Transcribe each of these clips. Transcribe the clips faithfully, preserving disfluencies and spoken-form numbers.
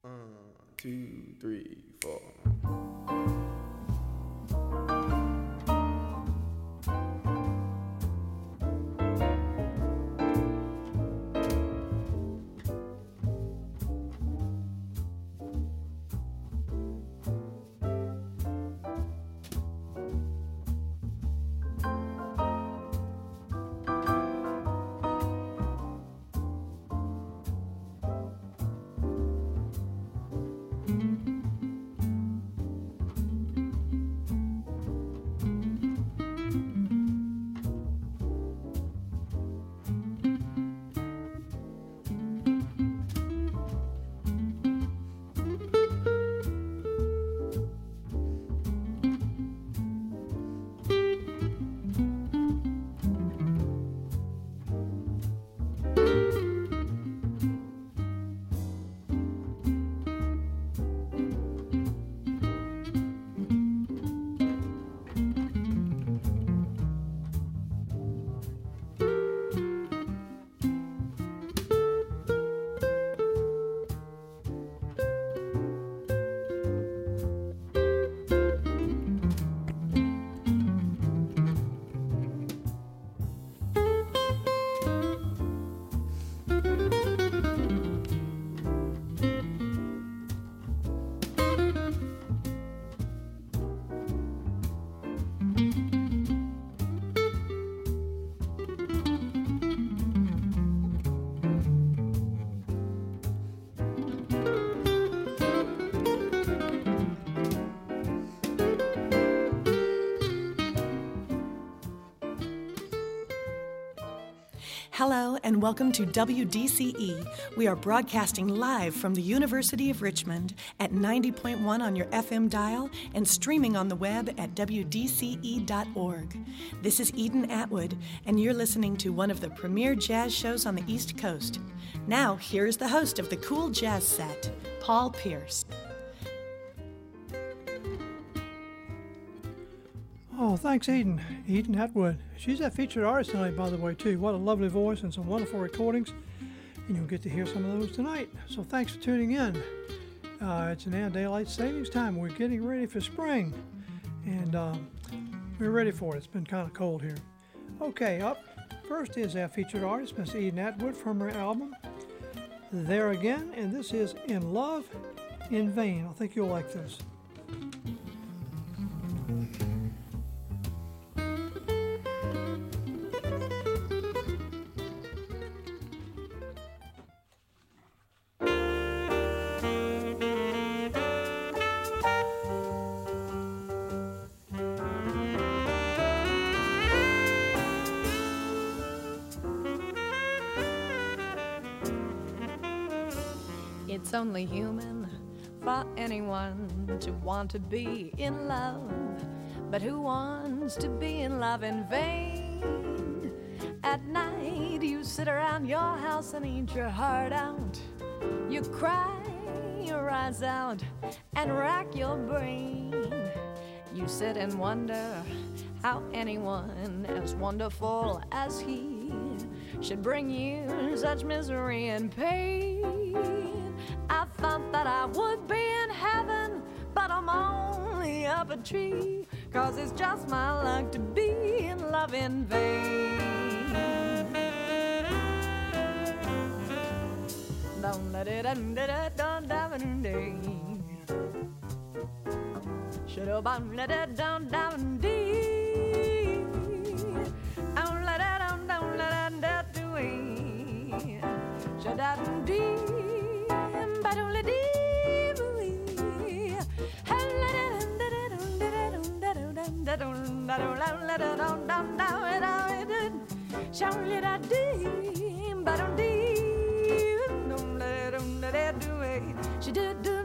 One, two, three, four. Hello and welcome to W D C E. We are broadcasting live from the University of Richmond at ninety point one on your F M dial and streaming on the web at W D C E dot org. This is Eden Atwood, and you're listening to one of the premier jazz shows on the East Coast. Now, here's the host of the Cool Jazz Set, Paul Pierce. Oh, thanks, Eden. Eden Atwood. She's that featured artist tonight, by the way, too. What a lovely voice and some wonderful recordings. And you'll get to hear some of those tonight. So thanks for tuning in. Uh, it's now daylight savings time. We're getting ready for spring. And uh, we're ready for it. It's been kind of cold here. Okay, up first is our featured artist, Miss Eden Atwood, from her album, There Again. And this is In Love in Vain. I think you'll like this. It's only human for anyone to want to be in love, but who wants to be in love in vain? At night you sit around your house and eat your heart out. You cry your eyes out and rack your brain. You sit and wonder how anyone as wonderful as he should bring you such misery and pain. I thought that I would be in heaven, but I'm only up a tree, 'cause it's just my luck to be in love in vain. Don't let it end it don't down day. Should have been let it down down dee. Don't let it down don't let it that way. Should have dee. She did do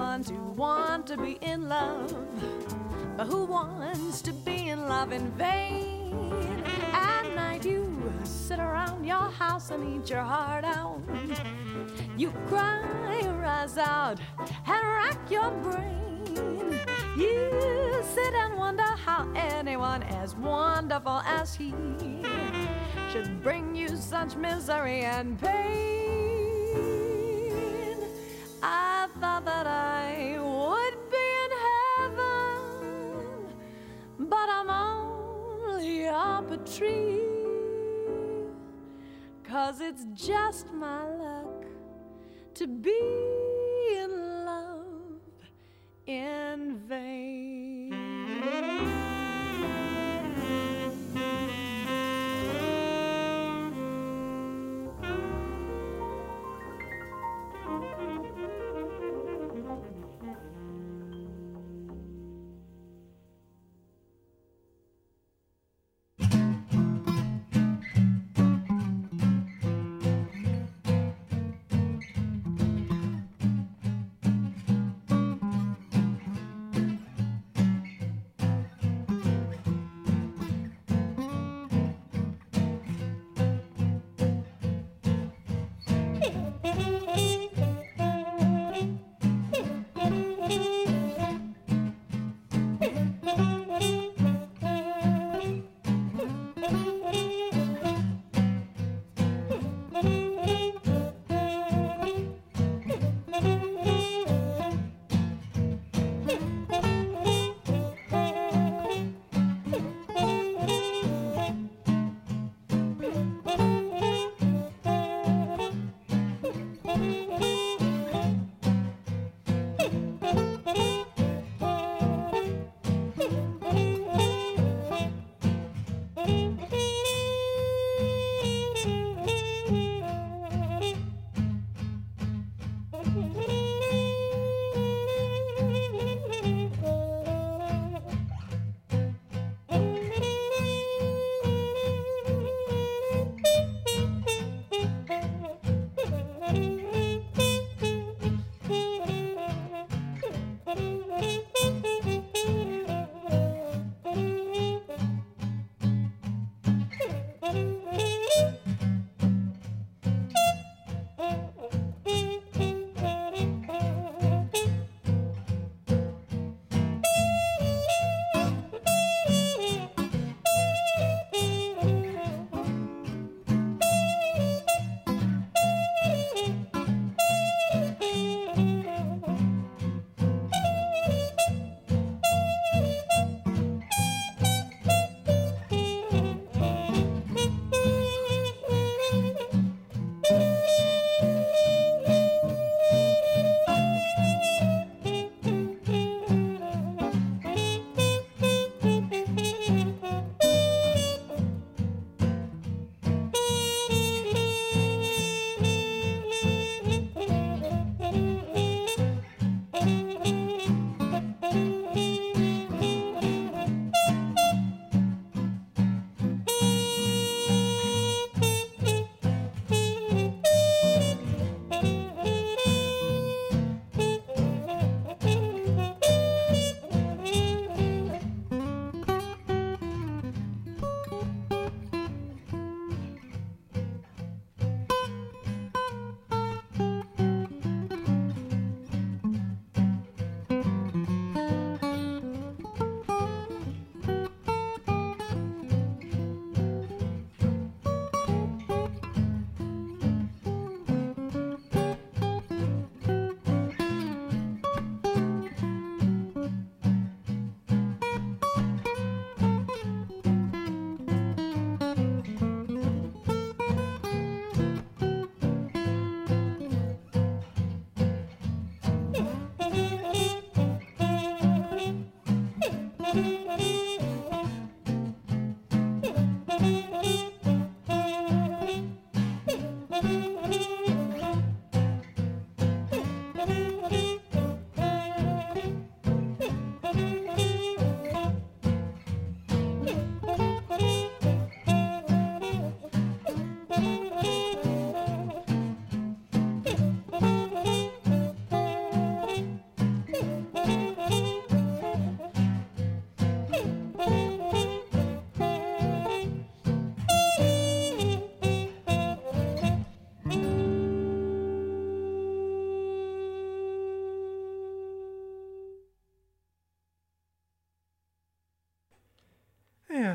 anyone to want to be in love. But who wants to be in love in vain? At night you sit around your house and eat your heart out. You cry your eyes out and rack your brain. You sit and wonder how anyone as wonderful as he should bring you such misery and pain. I thought that I would be in heaven, but I'm only up a tree, 'cause it's just my luck to be in love in vain.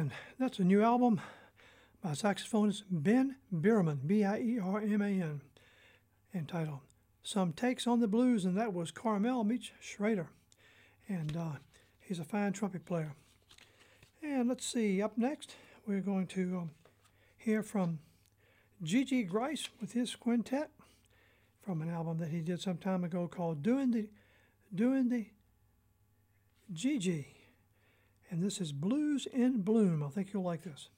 And that's a new album by saxophonist Ben Bierman, B I E R M A N, entitled Some Takes on the Blues, and that was Carmel meets Schrader. And uh, he's a fine trumpet player. And let's see, up next, we're going to um, hear from Gigi Grice with his quintet from an album that he did some time ago called Doing the, Doing the Gigi. And this is Blues in Bloom. I think you'll like this.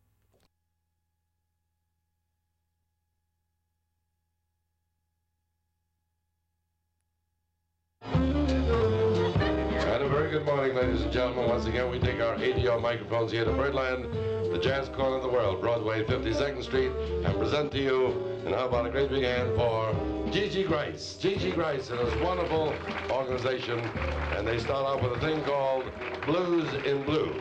And a very good morning, ladies and gentlemen. Once again, we take our A D R microphones here to Birdland, the jazz corner of the world, Broadway, fifty-second Street, and present to you, and how about a great big hand for Gigi Grice. Gigi Grice and his wonderful organization, and they start off with a thing called Blues in Blue.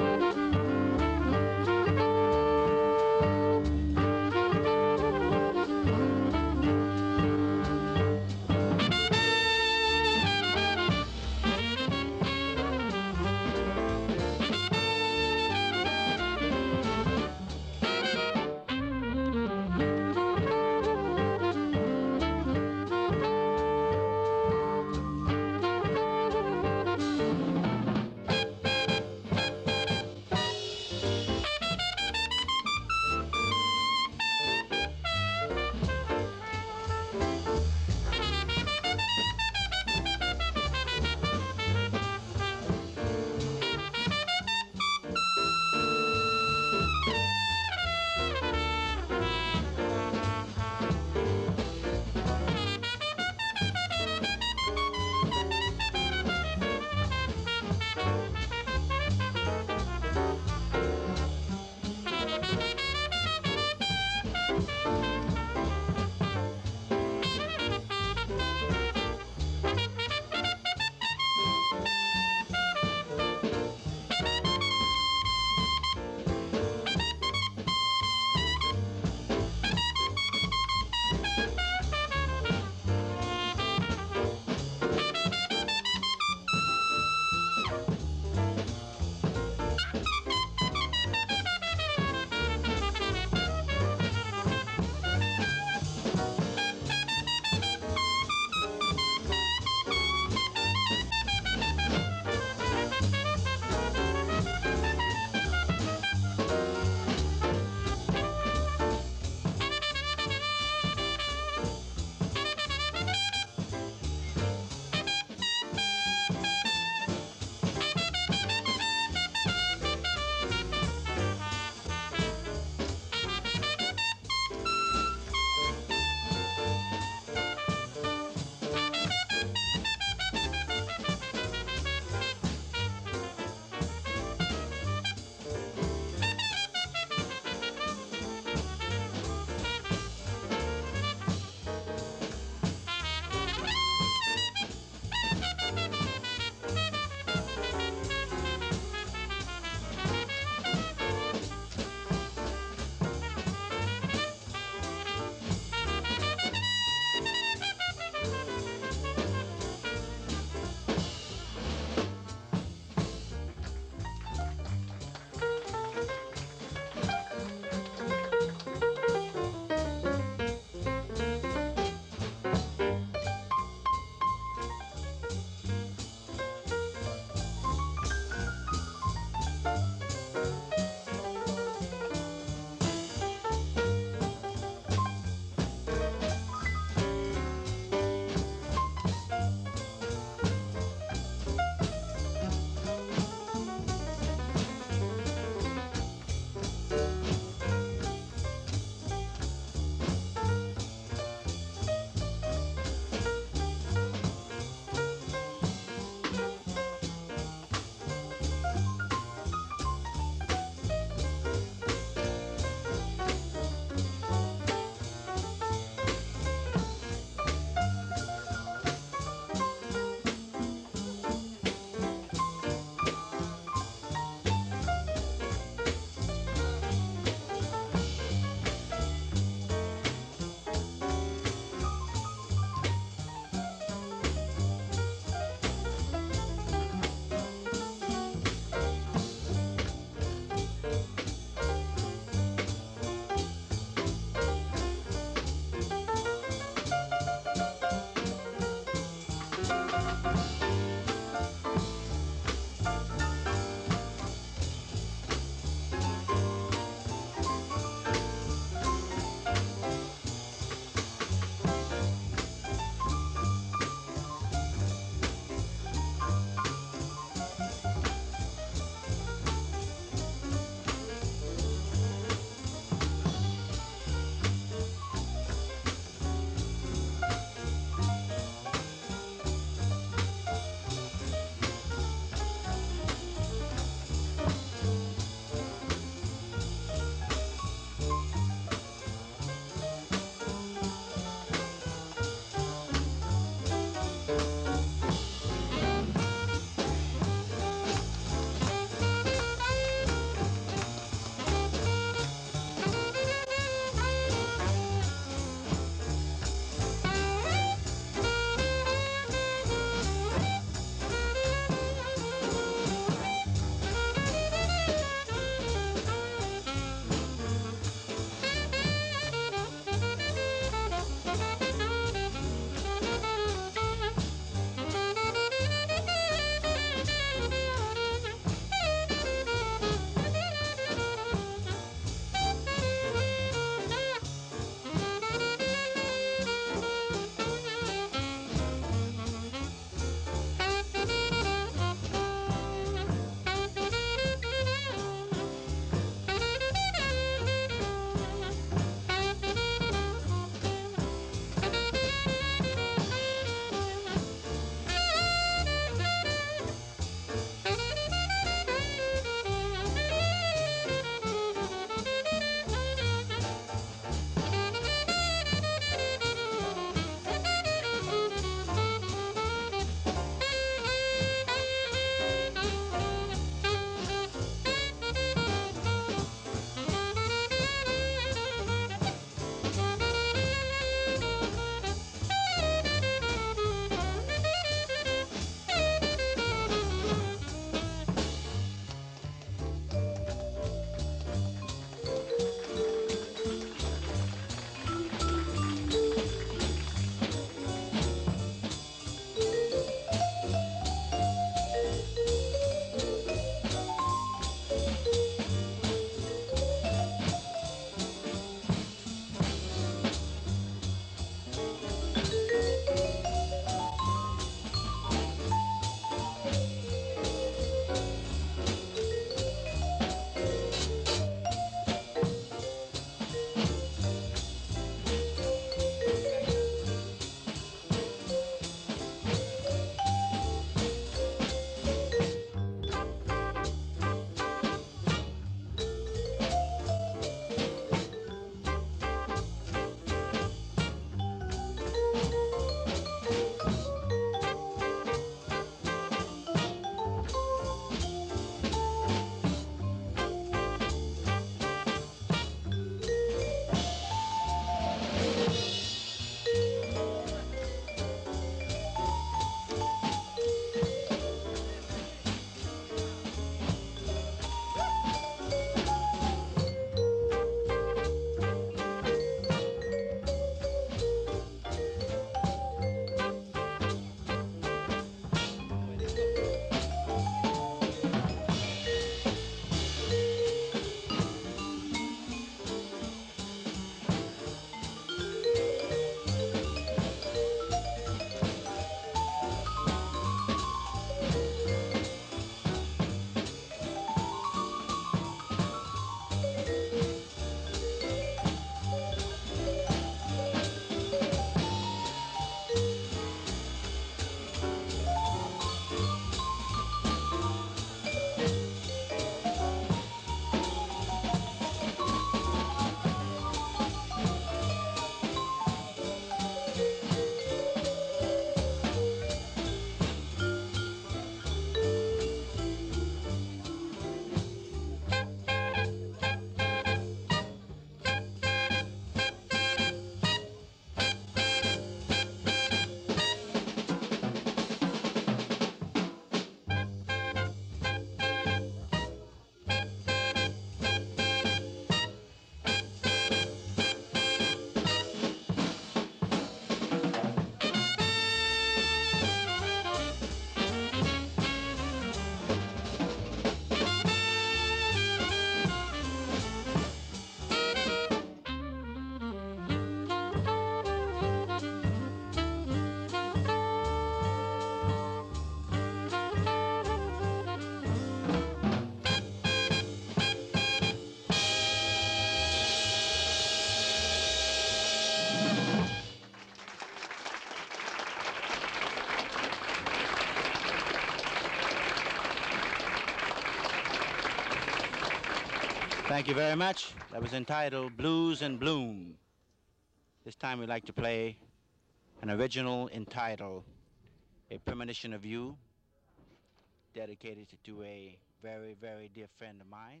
Thank you very much. That was entitled Blues in Bloom. This time we'd like to play an original entitled A Premonition of You, dedicated to a very, very dear friend of mine.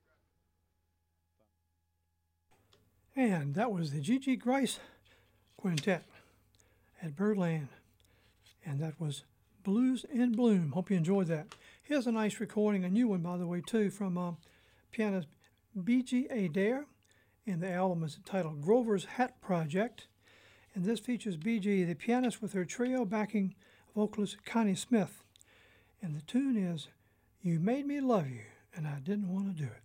And that was the G G Grice Quintet at Birdland. And that was Blues in Bloom. Hope you enjoyed that. Here's a nice recording, a new one, by the way, too, from uh, pianist B G Adair. And the album is entitled Grover's Hat Project. And this features B G, the pianist, with her trio backing vocalist Connie Smith. And the tune is You Made Me Love You, and I Didn't Want to Do It.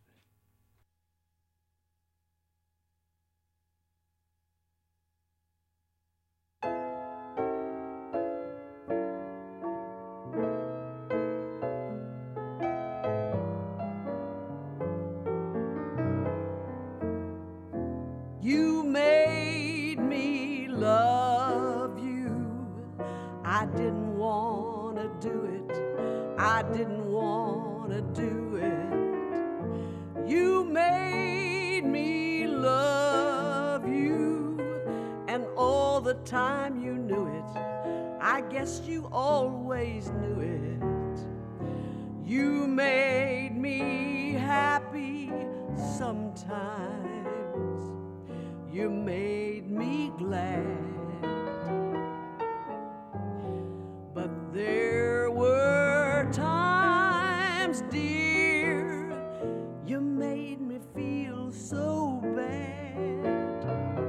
You made me love you. I didn't want to do it. I didn't want to do it. You made me love you. And all the time you knew it. I guess you always knew it. You made me happy sometimes. You made me glad, but there were times, dear, you made me feel so bad.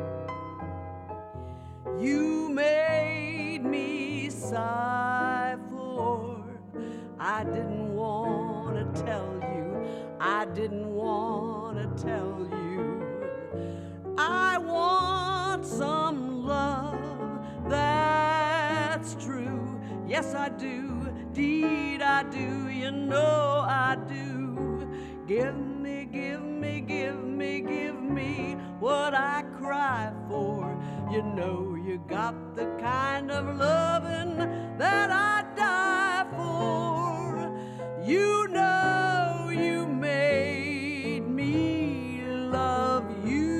You made me sigh for, I didn't want to tell you, I didn't want to tell you. I want some love that's true. Yes, I do. Deed, I do. You know I do. Give me, give me, give me, give me what I cry for. You know you got the kind of loving that I die for. You know you made me love you.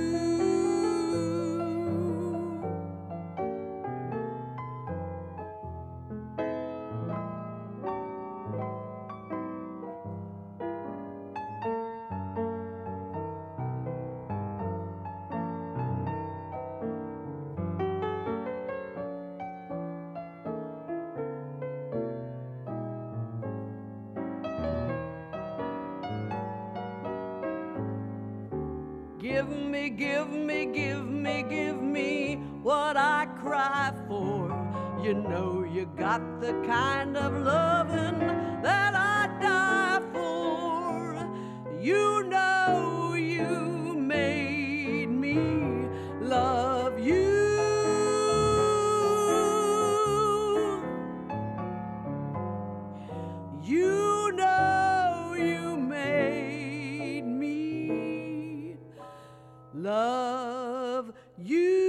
Give me, give me, give me, give me what I cry for. You know you got the kind of loving that I die for. You know you made me love you. You know you made me love you.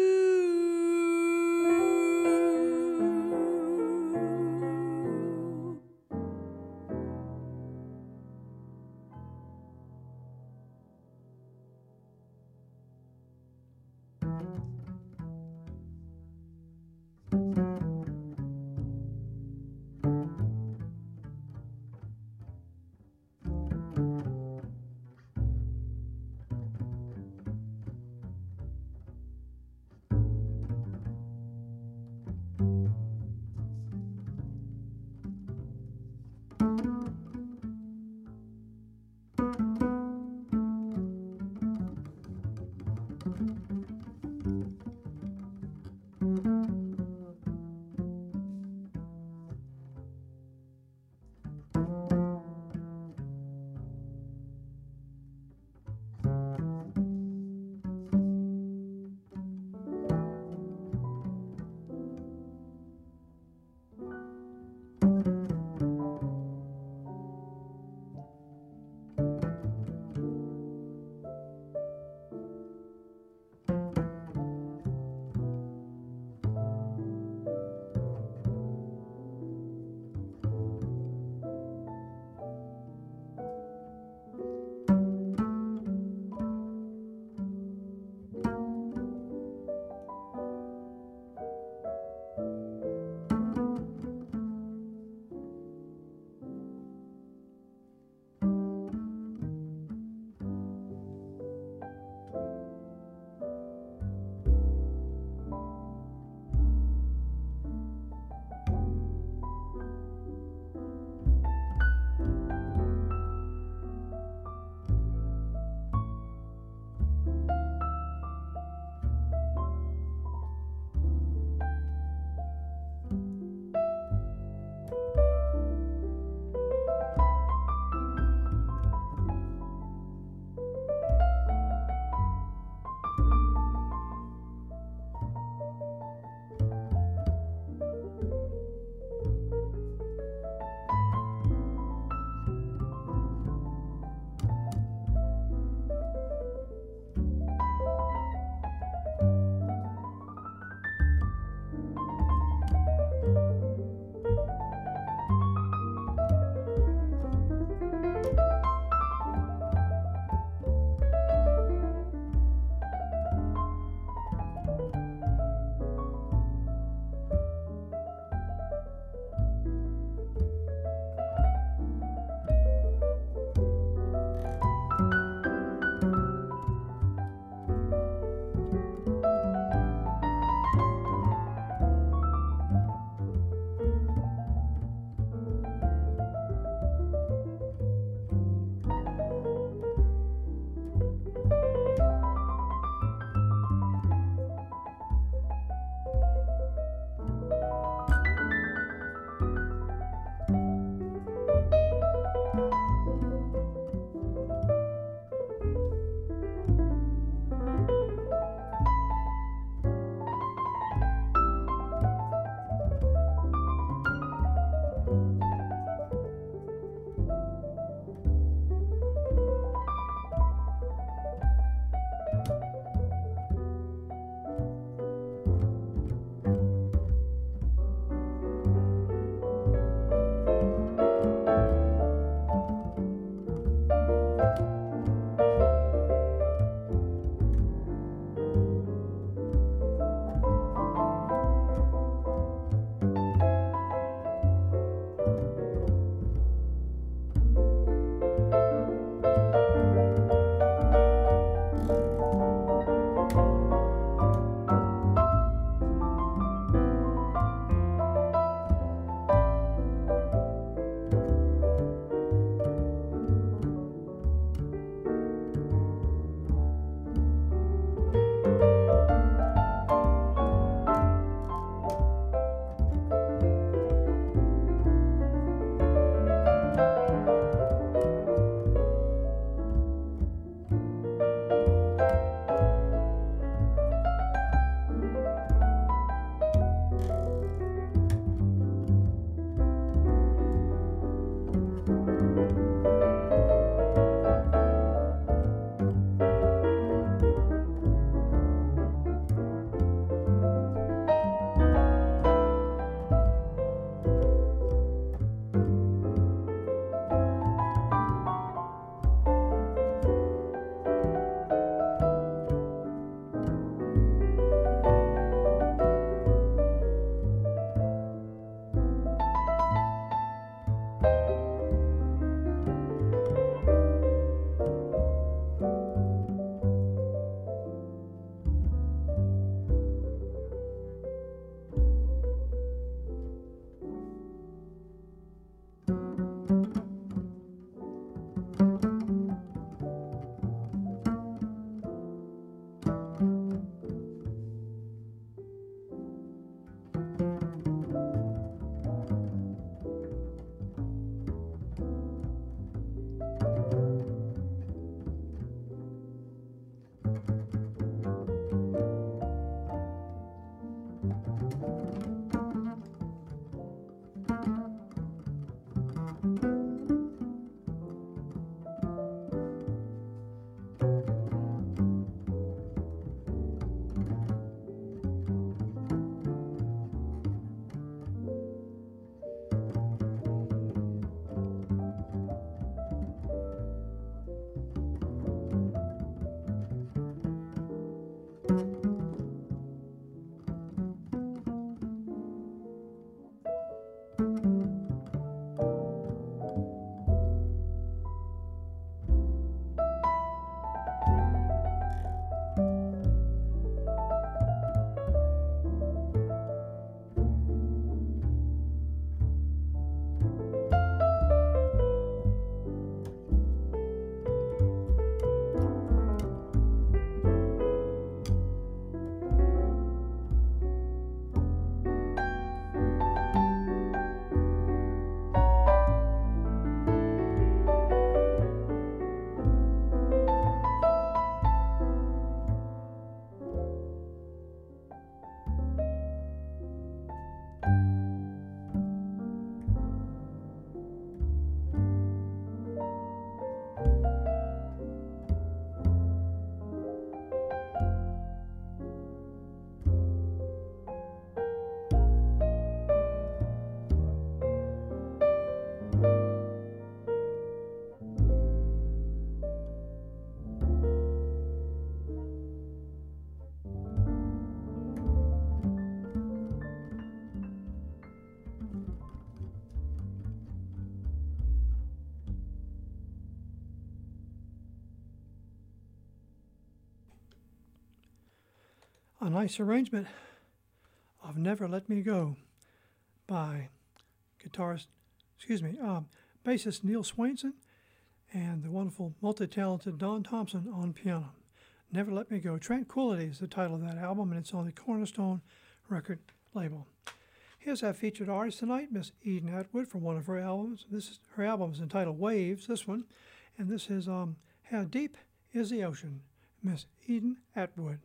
a nice arrangement of Never Let Me Go by guitarist, excuse me, um, bassist Neil Swainson and the wonderful multi-talented Don Thompson on piano. Never Let Me Go. Tranquility is the title of that album, and it's on the Cornerstone record label. Here's our featured artist tonight, Miss Eden Atwood, from one of her albums. This is, her album is entitled Waves, this one, and this is um, How Deep is the Ocean, Miss Eden Atwood.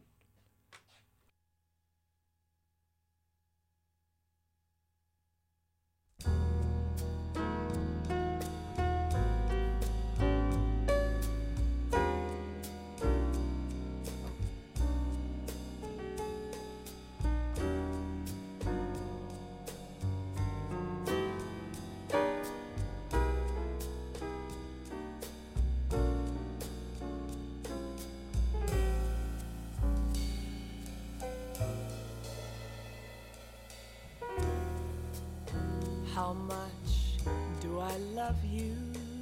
How much do I love you?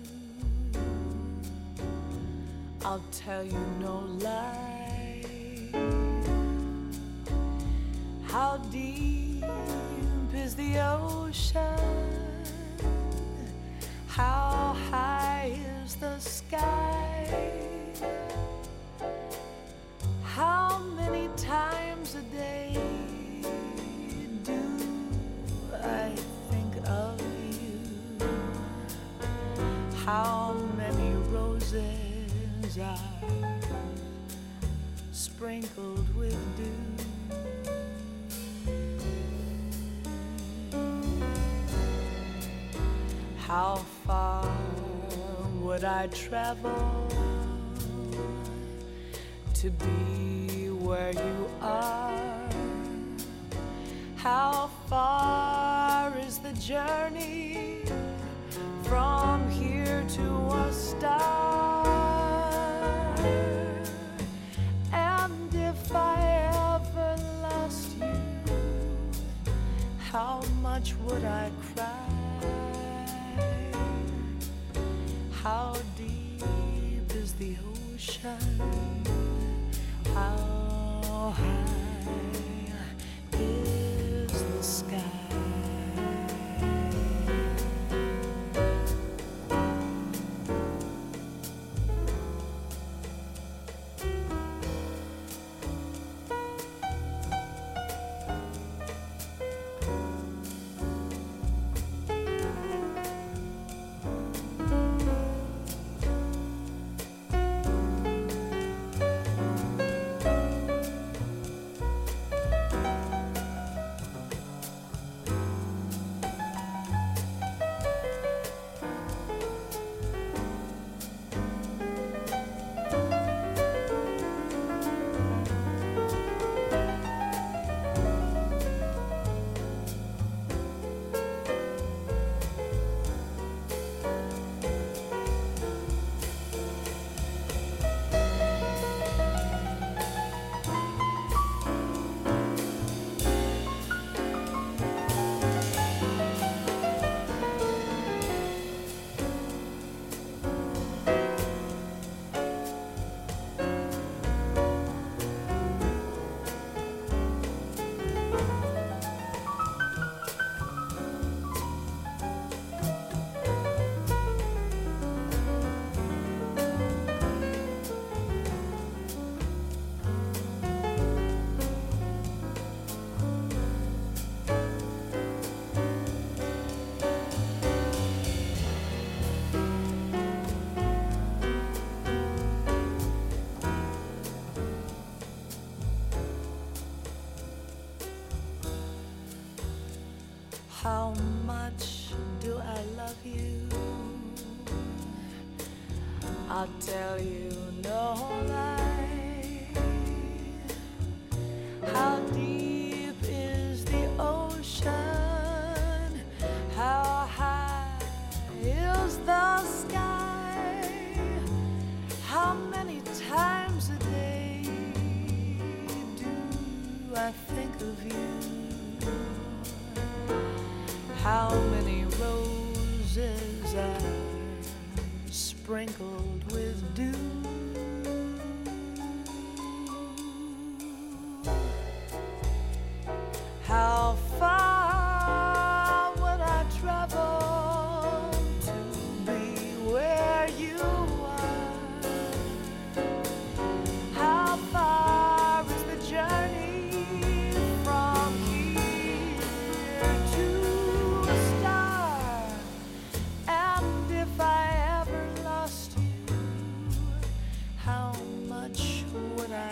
I'll tell you no lie. How deep is the ocean? How high is the sky? How many times a day do I of you? How many roses are sprinkled with dew? How far would I travel to be where you are? How far is the journey from here to a star? And if I ever lost you, how much would I cry? How deep is the ocean? How high is the sky? How much do I love you? I'll tell you no lie. How deep is the ocean? How high is the sky? How many times a day do I think of you? How many roses are sprinkled with dew?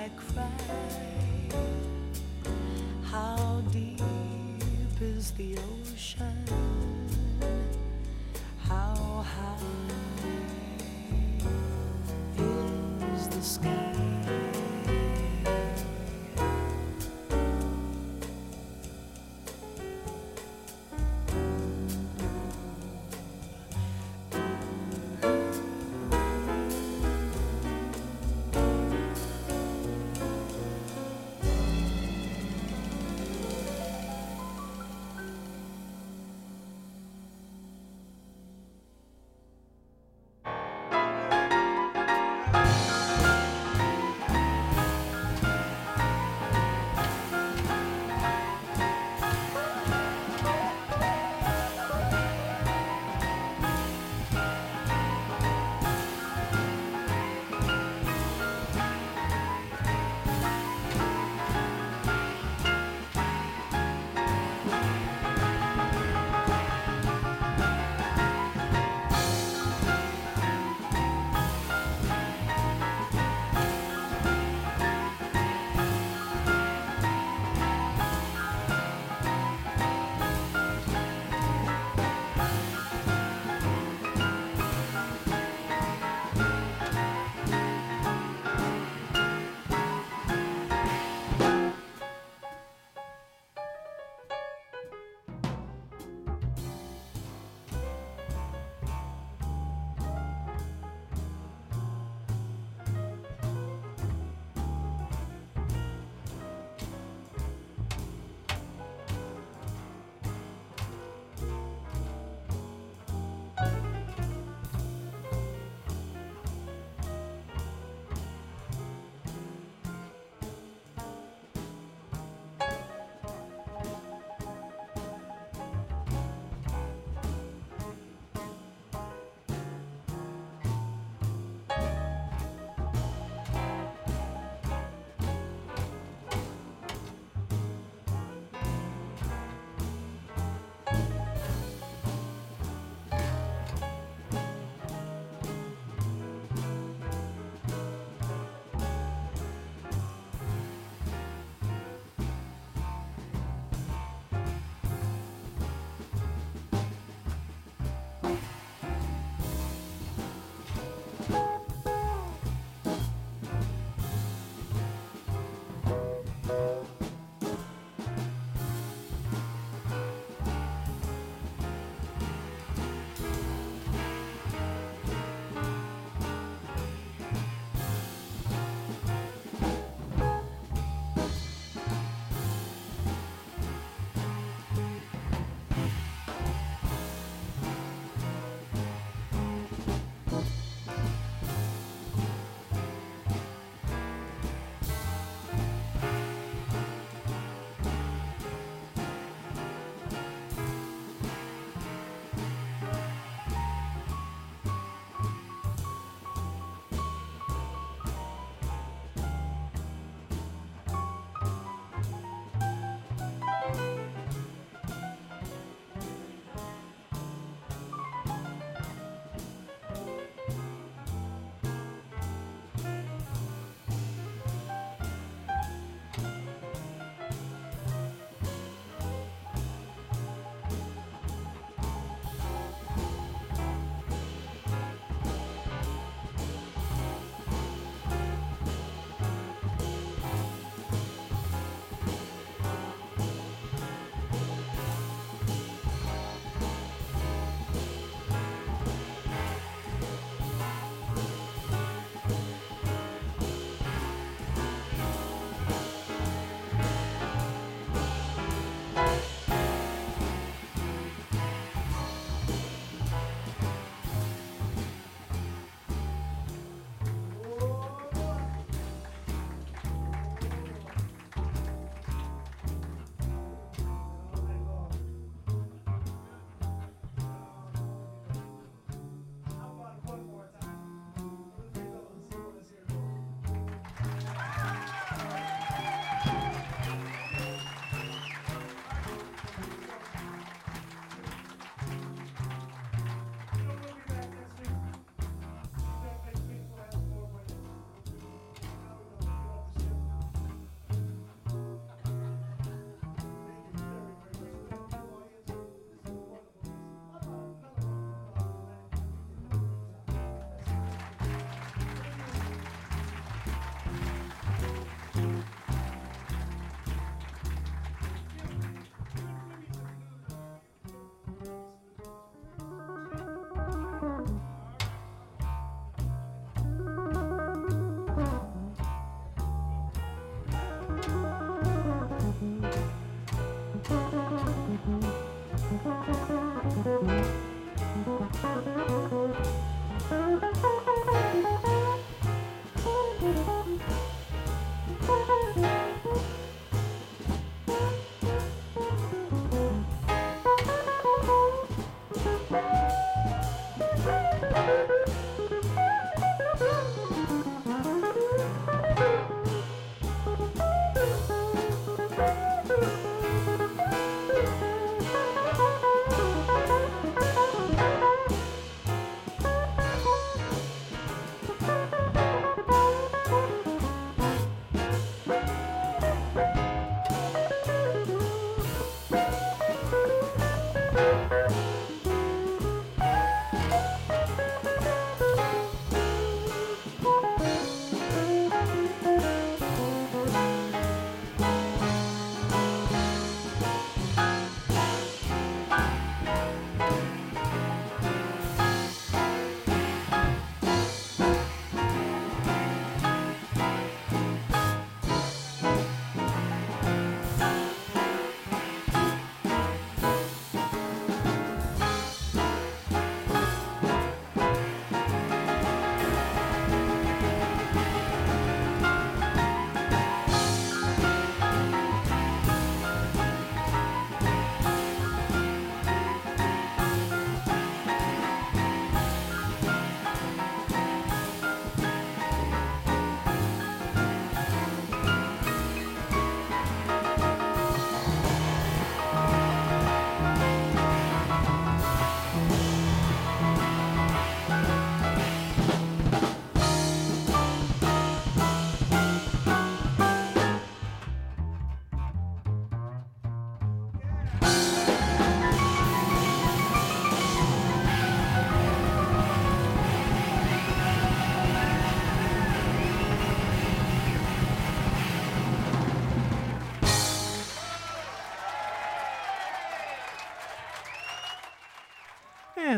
I cry. How deep is the ocean? How high is the sky?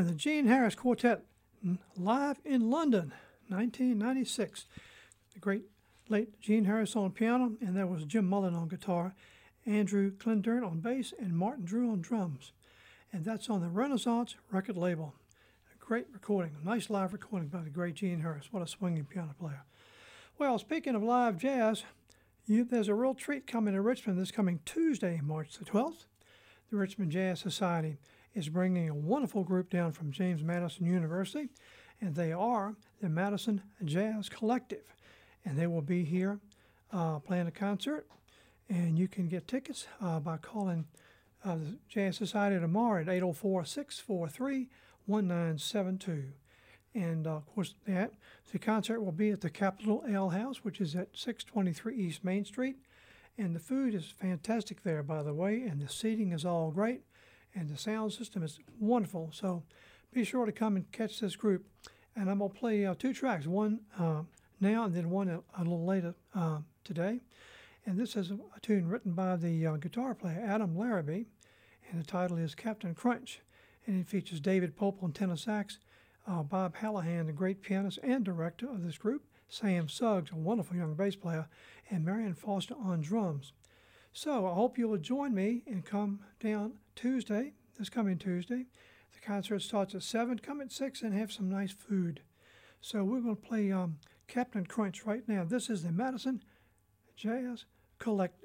again, the Gene Harris Quartet, live in London, nineteen ninety-six. The great late Gene Harris on piano, and there was Jim Mullen on guitar, Andrew Clindern on bass, and Martin Drew on drums. And that's on the Renaissance record label. A great recording, a nice live recording by the great Gene Harris. What a swinging piano player. Well, speaking of live jazz, you, there's a real treat coming to Richmond this coming Tuesday, March the twelfth. The Richmond Jazz Society is bringing a wonderful group down from James Madison University, and they are the Madison Jazz Collective. And they will be here uh, playing a concert, and you can get tickets uh, by calling uh, the Jazz Society tomorrow at eight oh four, six four three, one nine seven two. And uh, of course, that the concert will be at the Capitol Ale House, which is at six twenty-three East Main Street. And the food is fantastic there, by the way, and the seating is all great, and the sound system is wonderful. So be sure to come and catch this group. And I'm going to play uh, two tracks, one uh, now and then one a, a little later uh, today. And this is a, a tune written by the uh, guitar player Adam Larrabee, and the title is Captain Crunch. And it features David Pope on tenor sax, uh, Bob Hallahan, the great pianist and director of this group, Sam Suggs, a wonderful young bass player, and Marion Foster on drums. So I hope you will join me and come down Tuesday, this coming Tuesday. The concert starts at seven. Come at six and have some nice food. So we're going to play um, Captain Crunch right now. This is the Madison Jazz Collective.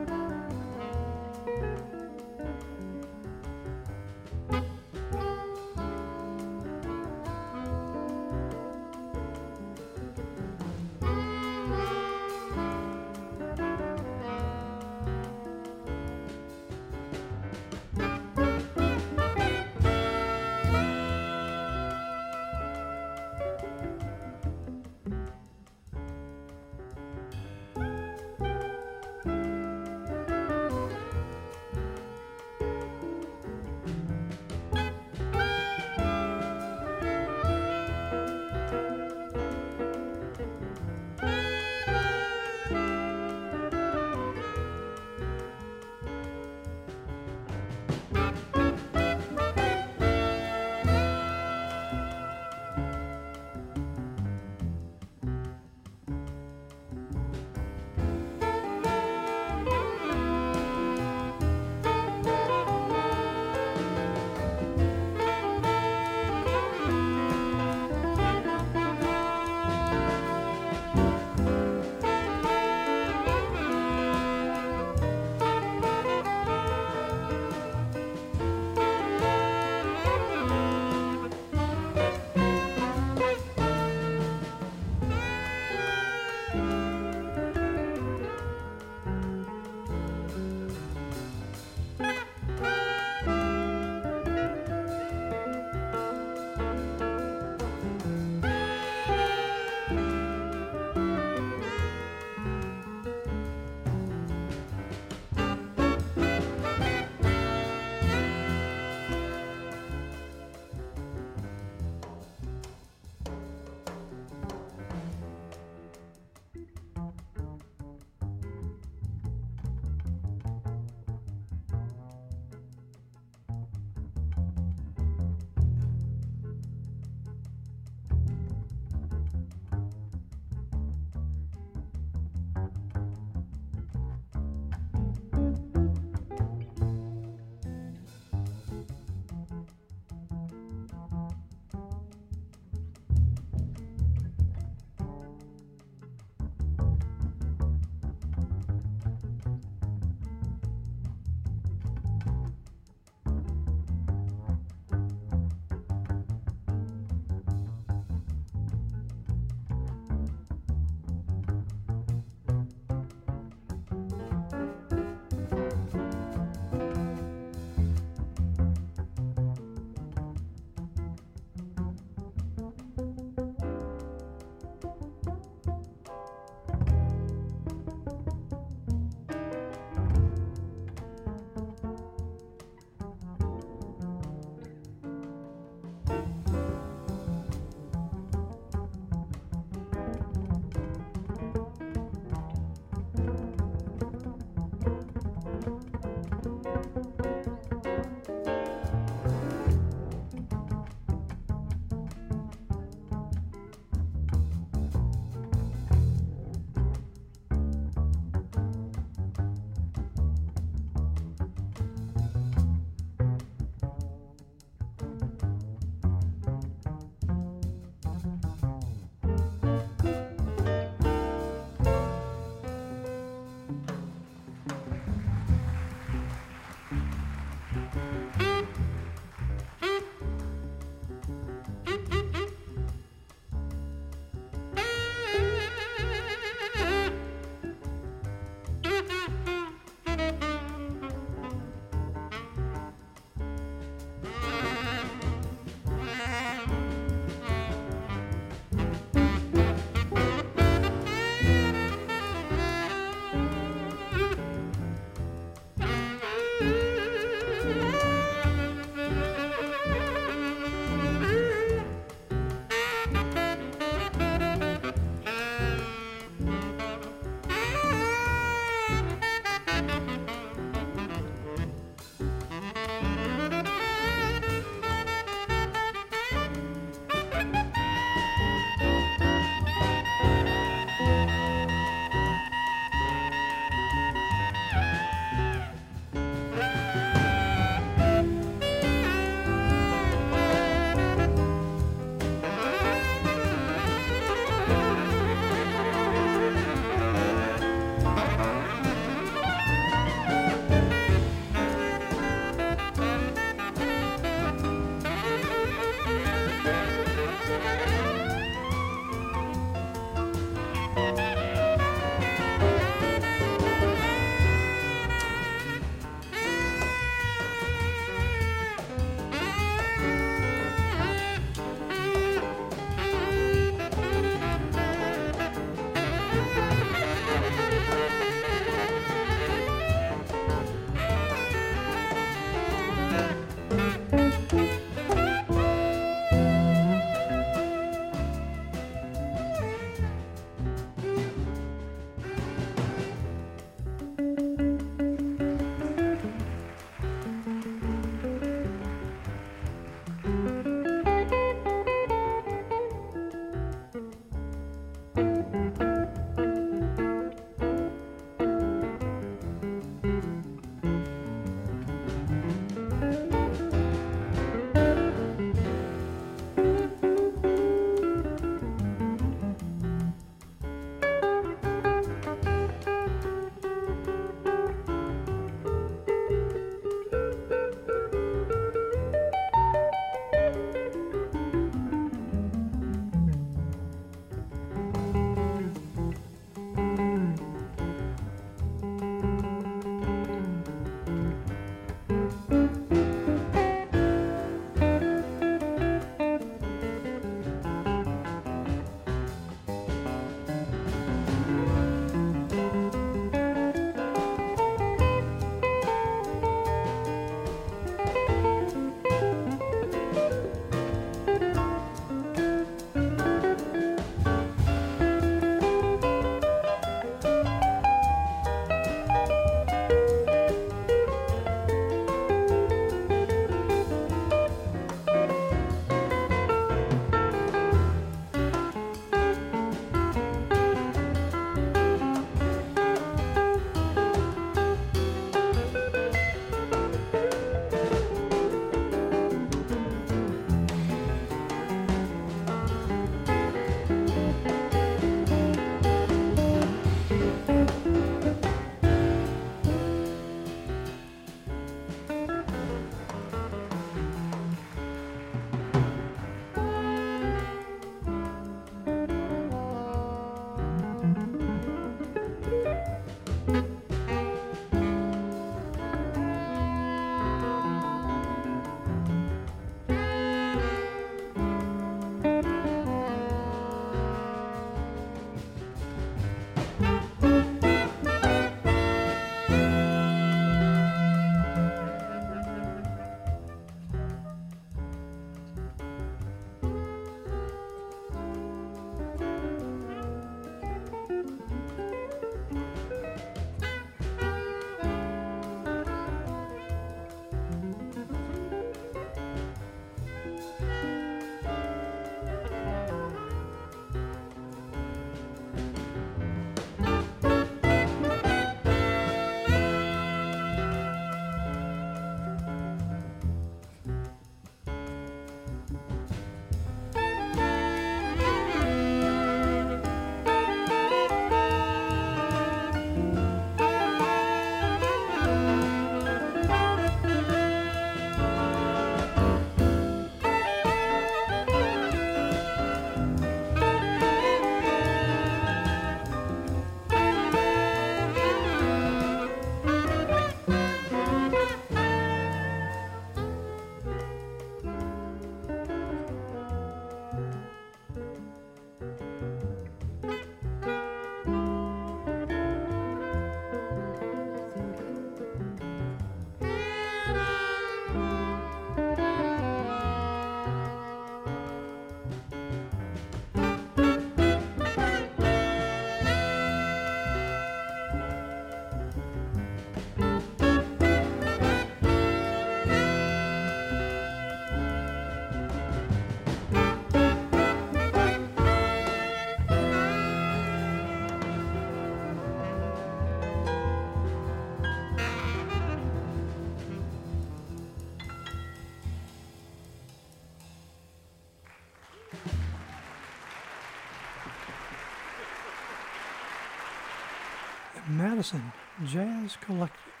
Madison Jazz Collective.